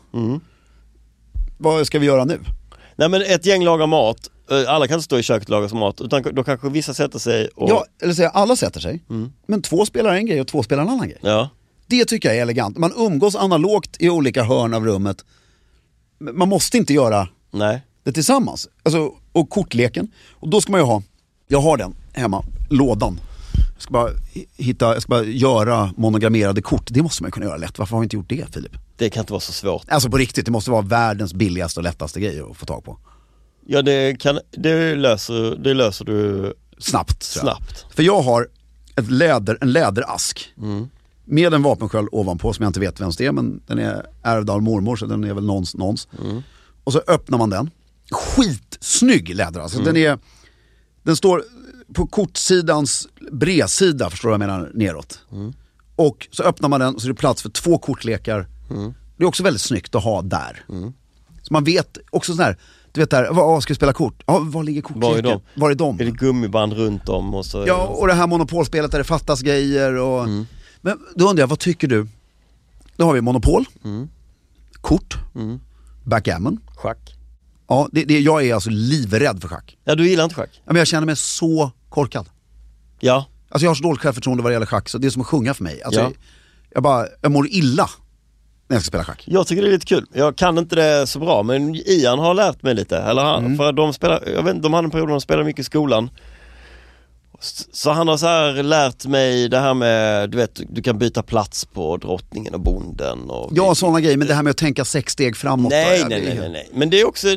Speaker 5: Vad ska vi göra nu?
Speaker 1: Nej, men ett gäng lagar mat. Alla kan inte stå i köket och laga mat, utan då kanske vissa sätter sig och...
Speaker 5: Ja, eller säga alla sätter sig. Men 2 spelar en grej och 2 spelar en annan grej.
Speaker 1: Ja.
Speaker 5: Det tycker jag är elegant. Man umgås analogt i olika hörn av rummet. Man måste inte göra det tillsammans. Alltså, och kortleken. Och då ska man ju ha, jag har den hemma, lådan. Jag ska bara göra monogrammerade kort. Det måste man kunna göra lätt. Varför har vi inte gjort det, Filip?
Speaker 1: Det kan inte vara så svårt.
Speaker 5: Alltså på riktigt, det måste vara världens billigaste och lättaste grej att få tag på.
Speaker 1: Ja, det löser du
Speaker 5: Snabbt. För jag har en läderask med en vapensköld ovanpå som jag inte vet vems det är, men den är ärvd av mormor, så den är väl någons. Och så öppnar man den. Skitsnygg läderask. Den står på kortsidans bredsida, förstår du vad jag menar, neråt. Och så öppnar man den och så är det plats för 2 kortlekar. Det är också väldigt snyggt att ha där. Så man vet också sån här, du vet där, ska vi spela kort? Ja, var ligger kortleken? Var är de?
Speaker 1: Är det gummiband runt om? Och så
Speaker 5: ja, och det här monopolspelet där det fattas grejer. Och... Men då undrar jag, vad tycker du? Då har vi monopol, kort, backgammon.
Speaker 1: Schack.
Speaker 5: Ja, jag är alltså livrädd för schack.
Speaker 1: Ja, du gillar inte schack?
Speaker 5: Ja, men jag känner mig så korkad.
Speaker 1: Ja.
Speaker 5: Alltså jag har så dåligt självförtroende vad det gäller schack, så det är som att sjunga för mig. Alltså jag mår illa när jag ska spela schack.
Speaker 1: Jag tycker det är lite kul. Jag kan inte det så bra, men Ian har lärt mig lite. Eller han, för de hade en period de spelade mycket i skolan. Så han har så här lärt mig det här med, du vet, du kan byta plats på drottningen och bonden. Och
Speaker 5: ja, sådana grejer, men det här med att tänka 6 steg framåt.
Speaker 1: Nej. Men det är också,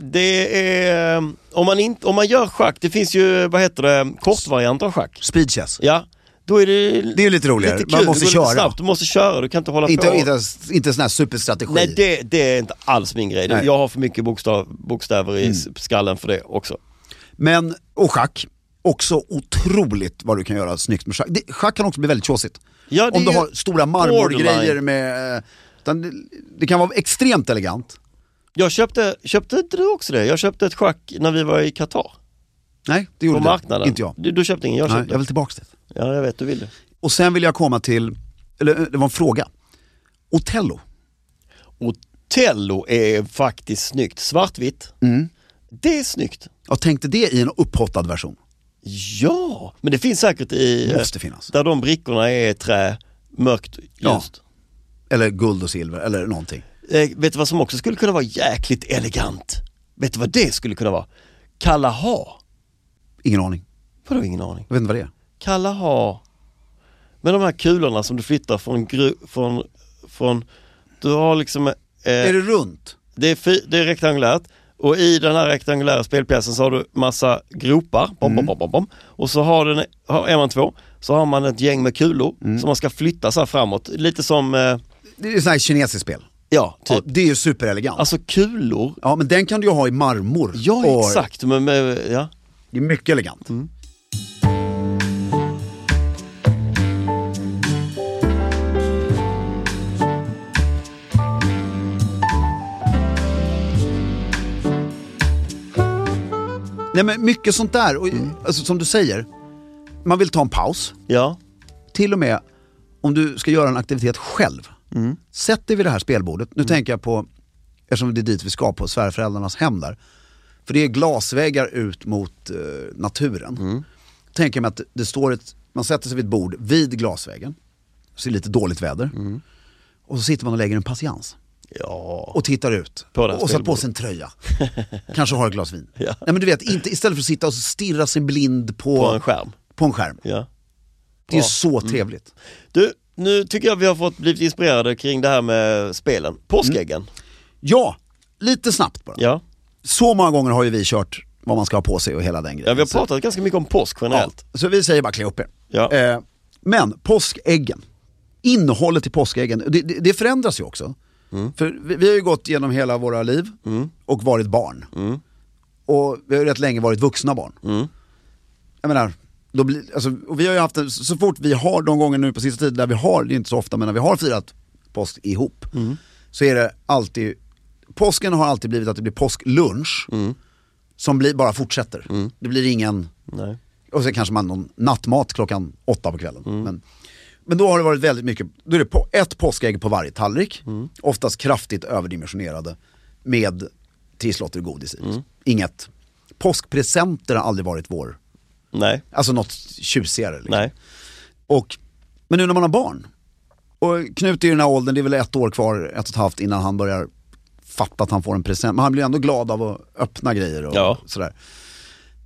Speaker 1: om man gör schack, det finns ju, kortvarianter av schack.
Speaker 5: Speed chess.
Speaker 1: Ja. Då är det
Speaker 5: är lite roligare.
Speaker 1: Lite man måste köra. Snabbt. Du måste köra, du kan inte hålla på.
Speaker 5: Inte sån här superstrategi.
Speaker 1: Nej, det är inte alls min grej.
Speaker 5: Nej.
Speaker 1: Jag har för mycket bokstäver i skallen för det också.
Speaker 5: Men, och schack, också otroligt vad du kan göra snyggt med schack. Schack kan också bli väldigt tjåsigt. Ja, om du har stora marmorgrejer med... Det kan vara extremt elegant.
Speaker 1: Jag köpte inte du också det? Jag köpte ett schack när vi var i Qatar.
Speaker 5: Nej, det gjorde
Speaker 1: på marknaden.
Speaker 5: Inte jag.
Speaker 1: Du köpte ingen, jag köpte.
Speaker 5: Nej, jag vill tillbaka dit.
Speaker 1: Ja, jag vet, du vill det.
Speaker 5: Och sen vill jag komma till, eller det var en fråga. Otello.
Speaker 1: Otello är faktiskt snyggt. Svartvitt. Det är snyggt.
Speaker 5: Jag tänkte det i en upphottad version.
Speaker 1: Ja, men det finns säkert i...
Speaker 5: Måste finnas.
Speaker 1: Där de brickorna är trä, mörkt, ljust.
Speaker 5: Ja. Eller guld och silver, eller någonting.
Speaker 1: Vet du vad som också skulle kunna vara jäkligt elegant? Vet du vad det skulle kunna vara? Kalaha.
Speaker 5: Ingen aning.
Speaker 1: Vadå ingen aning?
Speaker 5: Jag vet inte vad det är.
Speaker 1: Kalaha. Med de här kulorna som du flyttar från du har liksom...
Speaker 5: är det runt?
Speaker 1: Det är rektangulärt. Och i den här rektangulära spelpjäsen så har du massa gropar. Och så är man 2. Så har man ett gäng med kulor som man ska flytta så här framåt. Lite som...
Speaker 5: det är sån här kinesiskt spel.
Speaker 1: Ja, typ.
Speaker 5: Ja, det är ju superelegant.
Speaker 1: Alltså kulor.
Speaker 5: Ja, men den kan du ju ha i marmor.
Speaker 1: Ja, exakt. Men, ja.
Speaker 5: Det är mycket elegant. Nej, men mycket sånt där. Och, alltså, som du säger, man vill ta en paus.
Speaker 1: Ja.
Speaker 5: Till och med om du ska göra en aktivitet själv. Sätt dig vid det här spelbordet. Nu tänker jag på, eftersom det är dit vi ska, på svärföräldrarnas hem där. För det är glasväggar ut mot naturen. Tänker jag mig att det står man sätter sig vid ett bord vid glasväggen. Så är det lite dåligt väder. Och så sitter man och lägger en patiens.
Speaker 1: Ja.
Speaker 5: Och tittar ut. Och sätter på sig en tröja. Kanske har ett glas vin. Ja. Nej, men du vet, inte, istället för att sitta och stirra sin blind på
Speaker 1: en skärm.
Speaker 5: På en skärm.
Speaker 1: Ja.
Speaker 5: Det är så trevligt.
Speaker 1: Du, nu tycker jag vi har blivit inspirerade kring det här med spelen. Påskäggen.
Speaker 5: Ja, lite snabbt bara.
Speaker 1: Ja.
Speaker 5: Så många gånger har ju vi kört vad man ska ha på sig och hela den grejen.
Speaker 1: Ja, vi har pratat ganska mycket om påsk generellt.
Speaker 5: Ja, så vi säger bara klä upp er.
Speaker 1: Ja.
Speaker 5: Men påskäggen, innehållet i påskäggen, det förändras ju också. För vi har ju gått genom hela våra liv och varit barn. Och vi har ju rätt länge varit vuxna barn. Jag menar, och vi har ju haft så fort vi har de gånger nu på sista tiden där vi har, det är inte så ofta, men när vi har firat påsk ihop, så är det alltid, påsken har alltid blivit att det blir påsklunch som bara fortsätter. Det blir ingen...
Speaker 1: Nej.
Speaker 5: Och så kanske man någon nattmat klockan 8 på kvällen. Men då har det varit väldigt mycket. Då är det ett påskägg på varje tallrik. Oftast kraftigt överdimensionerade. Med trisslotter och godis i. Inget. Påskpresenter har aldrig varit vår.
Speaker 1: Nej.
Speaker 5: Alltså något tjusigare. Liksom.
Speaker 1: Nej.
Speaker 5: Men nu när man har barn. Och Knut är i den här åldern, det är väl 1 år kvar, 1,5 innan han börjar fatta att han får en present. Men han blir ändå glad av att öppna grejer och sådär.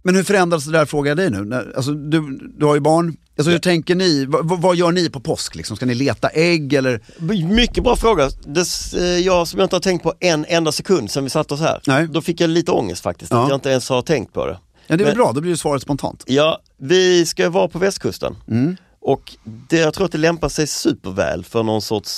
Speaker 5: Men hur förändras det där, frågar jag dig nu? Alltså, du har ju barn. Alltså, hur tänker ni? Vad gör ni på påsk? Liksom? Ska ni leta ägg eller?
Speaker 1: Mycket bra fråga. Jag som inte har tänkt på en enda sekund sen vi satt oss här.
Speaker 5: Nej.
Speaker 1: Då fick jag lite ångest faktiskt. Att jag inte ens har tänkt på det.
Speaker 5: Ja, det är väl bra. Då blir ju svaret spontant.
Speaker 1: Ja, vi ska vara på västkusten. Och jag tror att det lämpar sig superväl för någon sorts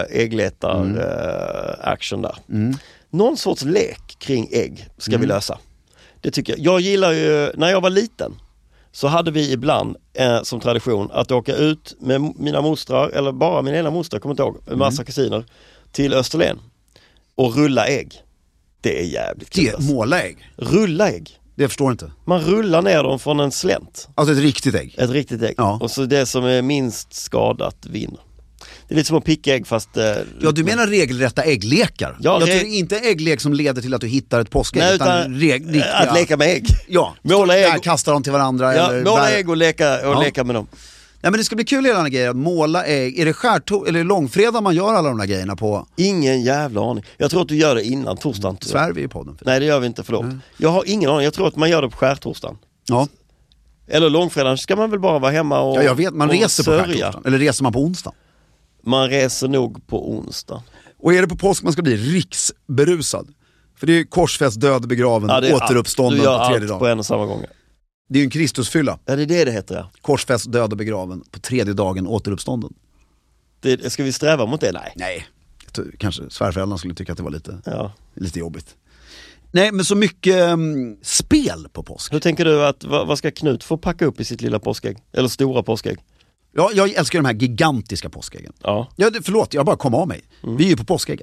Speaker 1: äggletar-action där. Någon sorts lek kring ägg ska vi lösa. Det tycker jag. Jag gillar ju, när jag var liten så hade vi ibland som tradition att åka ut med mina mostrar, eller bara min ena moster, kommer inte ihåg, en massa kusiner, till Österlen och rulla ägg. Det är jävligt kul.
Speaker 5: Måla ägg?
Speaker 1: Rulla ägg.
Speaker 5: Det förstår jag inte.
Speaker 1: Man rullar ner dem från en slänt.
Speaker 5: Alltså ett riktigt ägg?
Speaker 1: Ett riktigt ägg. Ja. Och så det som är minst skadat vinner. Det är lite som att picka ägg fast...
Speaker 5: Ja, du menar regelrätta ägglekar?
Speaker 1: Ja,
Speaker 5: jag tror inte ägglek som leder till att du hittar ett påskägg.
Speaker 1: Nej, utan att leka med ägg.
Speaker 5: Ja,
Speaker 1: måla ägg.
Speaker 5: Kasta dem till varandra.
Speaker 1: Ja,
Speaker 5: eller
Speaker 1: måla ägg och leka med dem.
Speaker 5: Nej, men det ska bli kul hela den här grejen, att måla ägg. Är det eller långfredag man gör alla de här grejerna på?
Speaker 1: Ingen jävla aning. Jag tror att du gör det innan torsdagen.
Speaker 5: Svär vi i podden?
Speaker 1: Nej, det gör vi inte, förlåt. Jag har ingen aning. Jag tror att man gör det på skärtorsdagen.
Speaker 5: Ja.
Speaker 1: Eller långfredagen ska man väl bara vara hemma och...
Speaker 5: Ja, jag vet. Man reser på skärtorsdagen. Eller reser man på onsdag?
Speaker 1: Man reser nog på onsdag.
Speaker 5: Och är det på påsk man ska bli riksberusad? För det är korsfäst, död, begraven, återuppstånden på tredje dagen.
Speaker 1: På en och samma gång.
Speaker 5: Det är ju en Kristusfylla.
Speaker 1: Ja, det är det heter, ja.
Speaker 5: Korsfäst, död och begraven på tredje dagen, återuppstånden.
Speaker 1: Ska vi sträva mot det?
Speaker 5: Nej. Kanske svärföräldrarna skulle tycka att det var lite jobbigt. Nej, men så mycket spel på påsk.
Speaker 1: Hur tänker du att, vad ska Knut få packa upp i sitt lilla påskägg? Eller stora påskägg?
Speaker 5: Ja, jag älskar de här gigantiska påskäggen. Ja, förlåt, jag bara kom av mig. Vi är ju på påskägget.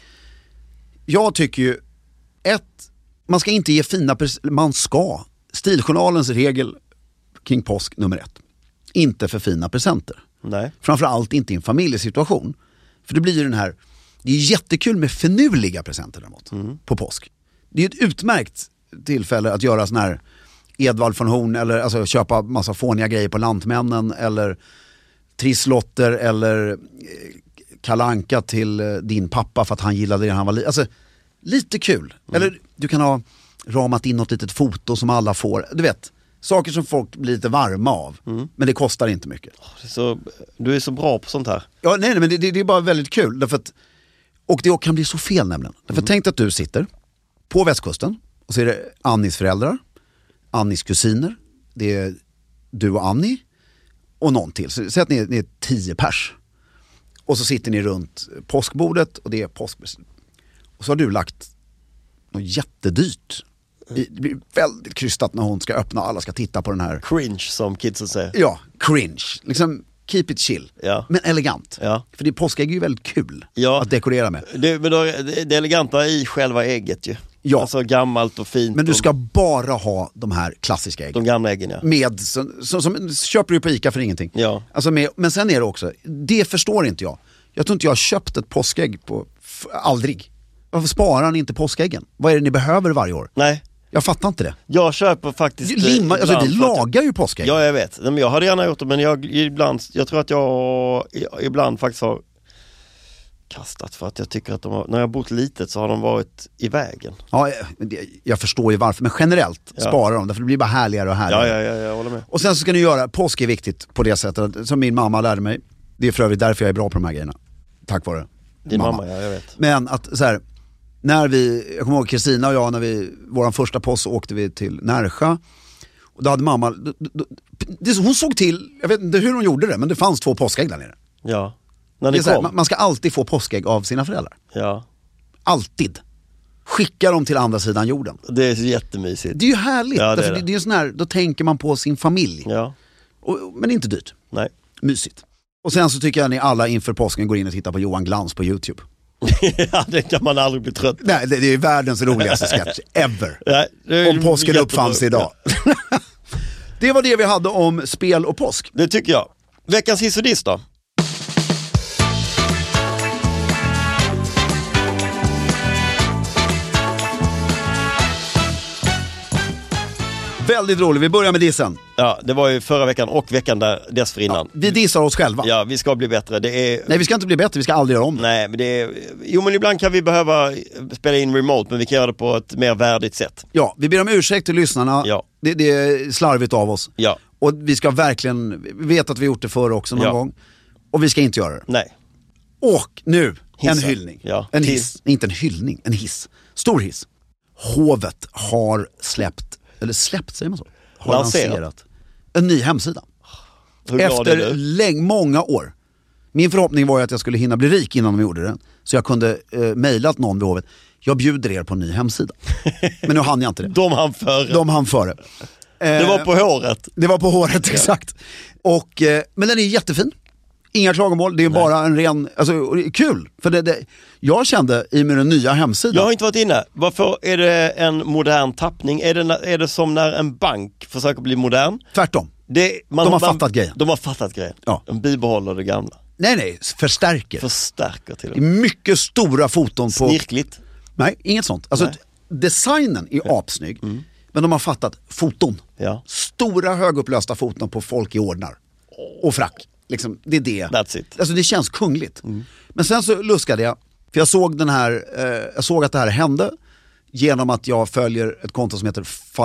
Speaker 5: Jag tycker ju man ska inte ge man ska. Stiljournalens regel kring påsk nummer 1. Inte för fina presenter.
Speaker 1: Nej.
Speaker 5: Framförallt inte i en familjesituation. För det blir ju det är jättekul med finurliga presenter däremot på påsk. Det är ett utmärkt tillfälle att göra sån här Edvard von Horn, eller alltså köpa massa fåniga grejer på Lantmännen, eller trisslotter, eller Kalle Anka till din pappa för att han gillade det han var alltså lite kul. Eller du kan ha ramat in något litet foto som alla får. Du vet, saker som folk blir lite varma av. Men det kostar inte mycket.
Speaker 1: Du är så bra på sånt här.
Speaker 5: Ja, nej, men det är bara väldigt kul. Därför att, och det kan bli så fel nämligen. Därför tänk att du sitter på västkusten och så är det Annis föräldrar, Annis kusiner, det är du och Annie och någon till. Så säg att ni är 10 pers. Och så sitter ni runt påskbordet och det är påskbeslut. Och så har du lagt något jättedyrt. Det blir väldigt krystat när hon ska öppna och alla ska titta på den här.
Speaker 1: Cringe, som kidsen säger.
Speaker 5: Ja, cringe. Liksom keep it chill.
Speaker 1: Ja.
Speaker 5: Men elegant.
Speaker 1: Ja.
Speaker 5: För det påskägg är ju väldigt kul att dekorera med.
Speaker 1: Det eleganta i själva ägget ju.
Speaker 5: Ja.
Speaker 1: Alltså gammalt och fint.
Speaker 5: Men du ska bara ha de här klassiska äggen.
Speaker 1: De gamla äggen, ja.
Speaker 5: Med, som köper du på ICA för ingenting.
Speaker 1: Ja.
Speaker 5: Alltså men sen är det också, det förstår inte jag. Jag tror inte jag har köpt ett påskägg aldrig. Varför sparar ni inte påskäggen? Vad är det ni behöver varje år?
Speaker 1: Nej.
Speaker 5: Jag fattar inte det.
Speaker 1: Jag köper faktiskt...
Speaker 5: det lagar ju påskägg.
Speaker 1: Ja, jag vet. Men jag hade gärna gjort det, men jag tror att jag ibland faktiskt har kastat för att jag tycker att när jag har bott litet så har de varit i vägen.
Speaker 5: Ja, jag förstår ju varför, men generellt sparar de, därför det blir bara härligare och härligare.
Speaker 1: Ja, jag håller med.
Speaker 5: Och sen så ska ni göra, påsk är viktigt på det sättet, som min mamma lärde mig. Det är för övrigt därför jag är bra på de här grejerna. Tack vare
Speaker 1: din mamma, ja, jag vet.
Speaker 5: Men att så här, jag kommer ihåg Kristina och jag, våran första påsk åkte vi till Närsjö. Och då hade mamma, hon såg till, jag vet inte hur hon gjorde det, men det fanns 2 påskägg där nere.
Speaker 1: Ja.
Speaker 5: Det är så här, man ska alltid få påskägg av sina föräldrar.
Speaker 1: Ja.
Speaker 5: Alltid. Skicka dem till andra sidan jorden.
Speaker 1: Det är jättemysigt.
Speaker 5: Det är ju härligt.
Speaker 1: Ja,
Speaker 5: det är ju sån här, då tänker man på sin familj.
Speaker 1: Ja.
Speaker 5: Men inte dyrt.
Speaker 1: Nej.
Speaker 5: Mysigt. Och sen så tycker jag att ni alla inför påsken går in och tittar på Johan Glans på YouTube.
Speaker 1: Ja, det kan man aldrig bli trött.
Speaker 5: Nej, det är världens roligaste sketch ever.
Speaker 1: Nej,
Speaker 5: om påsken uppfanns idag. Det var det vi hade om spel och påsk.
Speaker 1: Det tycker jag. Veckans hiss och diss då?
Speaker 5: Väldigt roligt, vi börjar med dissen.
Speaker 1: Ja, det var ju förra veckan och veckan dessförinnan.
Speaker 5: Ja, vi dissar oss själva.
Speaker 1: Ja, vi ska bli bättre.
Speaker 5: Nej, vi ska inte bli bättre, vi ska aldrig göra om det.
Speaker 1: Nej, men men ibland kan vi behöva spela in remote, men vi kan göra det på ett mer värdigt sätt.
Speaker 5: Ja, vi ber om ursäkt till lyssnarna.
Speaker 1: Ja.
Speaker 5: Det är slarvigt av oss.
Speaker 1: Ja.
Speaker 5: Och vi ska verkligen, vi vet att vi gjort det förr också någon gång. Och vi ska inte göra det.
Speaker 1: Nej.
Speaker 5: Och nu,
Speaker 1: Hissen.
Speaker 5: en hyllning.
Speaker 1: Ja.
Speaker 5: En hiss, inte en hyllning, en hiss. Stor hiss. Hovet har släppt säger man så? Har lanserat en ny hemsida. Efter många år. Min förhoppning var ju att jag skulle hinna bli rik innan de gjorde det. Så jag kunde mejlat någon vid hovet. Jag bjuder er på en ny hemsida. Men nu hann jag inte det.
Speaker 1: De hann före. Det var på håret.
Speaker 5: Det var på håret, exakt. Och, men den är jättefin. Inga klagomål, det är bara en ren, alltså kul. För jag kände i med den nya hemsidan.
Speaker 1: Jag har inte varit inne. Varför är det en modern tappning? Är det som när en bank försöker bli modern?
Speaker 5: Tvärtom. De har fattat grejen.
Speaker 1: De har fattat grejen. Ja. De bibehåller det gamla.
Speaker 5: Nej, förstärker till och med. Mycket stora foton på...
Speaker 1: Snirkligt.
Speaker 5: Nej, inget sånt. Alltså designen är apsnygg. Men de har fattat foton.
Speaker 1: Ja.
Speaker 5: Stora högupplösta foton på folk i ordnar. Och frack. Liksom, det är det.
Speaker 1: That's it.
Speaker 5: Alltså det känns kungligt. Men sen så luskade jag. För jag såg jag såg att det här hände. Genom att jag följer ett konto som heter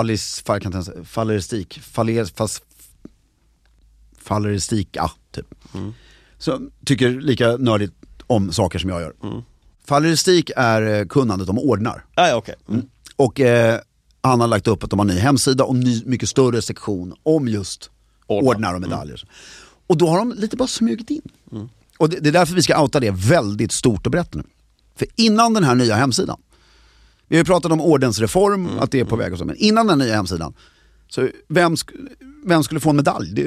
Speaker 5: Falleristika typ. Så tycker lika nördigt om saker som jag gör. Falleristik är kunnandet om ordnar.
Speaker 1: Ja, okej.
Speaker 5: Och han har lagt upp att de har en ny hemsida och ny, mycket större sektion om just ordnar och medaljer. Och då har de lite bara smugit in. Och det är därför vi ska outa det väldigt stort och brett nu. För innan den här nya hemsidan, vi har ju pratat om ordensreform, att det är på väg och så, men innan den nya hemsidan, så vem skulle få en medalj?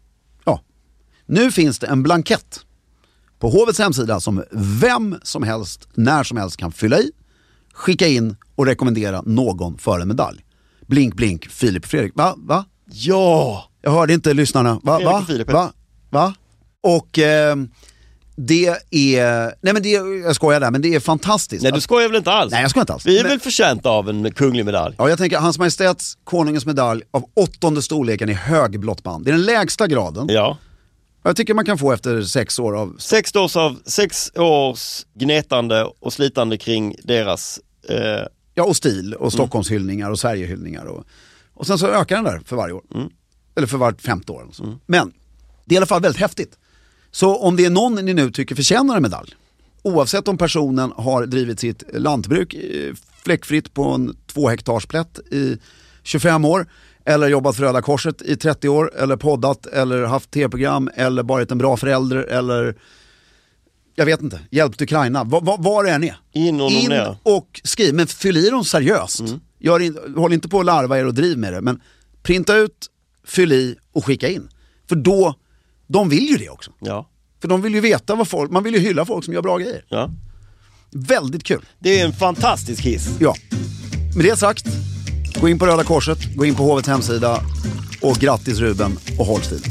Speaker 5: Nu finns det en blankett på hovets hemsida som vem som helst, när som helst kan fylla i, skicka in och rekommendera någon för en medalj. Blink, blink, Filip och Fredrik. Va?
Speaker 1: Ja!
Speaker 5: Jag hörde inte lyssnarna. Va? Och det är... Nej men jag skojar där, men det är fantastiskt.
Speaker 1: Nej, du skojar väl inte alls?
Speaker 5: Nej, jag skojar inte alls.
Speaker 1: Vi är väl förtjänta av en kunglig medalj?
Speaker 5: Ja, jag tänker Hans Majestäts konungens medalj av 8:e storleken i högblått band. Det är den lägsta graden.
Speaker 1: Ja.
Speaker 5: Jag tycker man kan få efter 6 år av...
Speaker 1: 6 års gnetande och slitande kring deras...
Speaker 5: Ja, och stil och Stockholmshyllningar och Sverigehyllningar. Och sen så ökar den där för varje år. Eller för vart 5:e år. Men det är i alla fall väldigt häftigt. Så om det är någon ni nu tycker förtjänar en medalj, oavsett om personen har drivit sitt lantbruk fläckfritt på en 2 hektars plätt i 25 år, eller jobbat för Röda Korset i 30 år, eller poddat, eller haft tv-program, eller varit en bra förälder, eller jag vet inte, hjälpt Ukraina, var det än är. In och skriv, men fyll i dem seriöst. Håll inte på att larva er och driv med det, men printa ut, fyll i och skicka in. För då, de vill ju det också.
Speaker 1: Ja.
Speaker 5: För de vill ju veta vad folk, man vill ju hylla folk som gör bra grejer.
Speaker 1: Ja.
Speaker 5: Väldigt kul.
Speaker 1: Det är en fantastisk hiss.
Speaker 5: Ja. Med det sagt, gå in på Röda Korset, gå in på hovets hemsida och grattis Ruben och håll stil.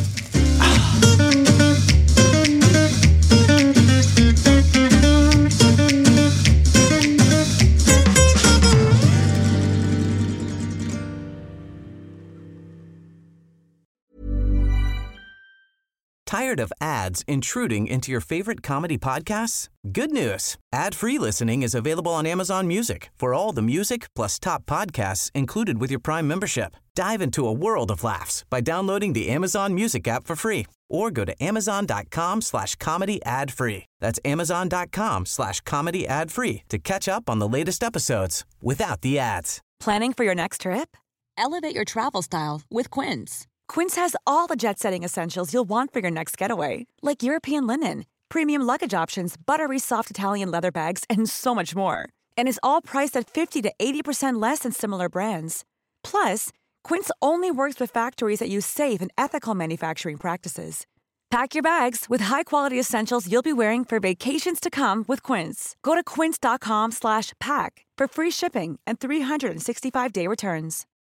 Speaker 6: Tired of ads intruding into your favorite comedy podcasts? Good news. Ad-free listening is available on Amazon Music for all the music plus top podcasts included with your Prime membership. Dive into a world of laughs by downloading the Amazon Music app for free or go to amazon.com/comedy ad-free. That's amazon.com/comedy ad-free to catch up on the latest episodes without the ads.
Speaker 7: Planning for your next trip? Elevate your travel style with Quince. Quince has all the jet-setting essentials you'll want for your next getaway, like European linen, premium luggage options, buttery soft Italian leather bags, and so much more. And is all priced at 50 to 80% less than similar brands. Plus, Quince only works with factories that use safe and ethical manufacturing practices. Pack your bags with high-quality essentials you'll be wearing for vacations to come with Quince. Go to quince.com/pack for free shipping and 365-day returns.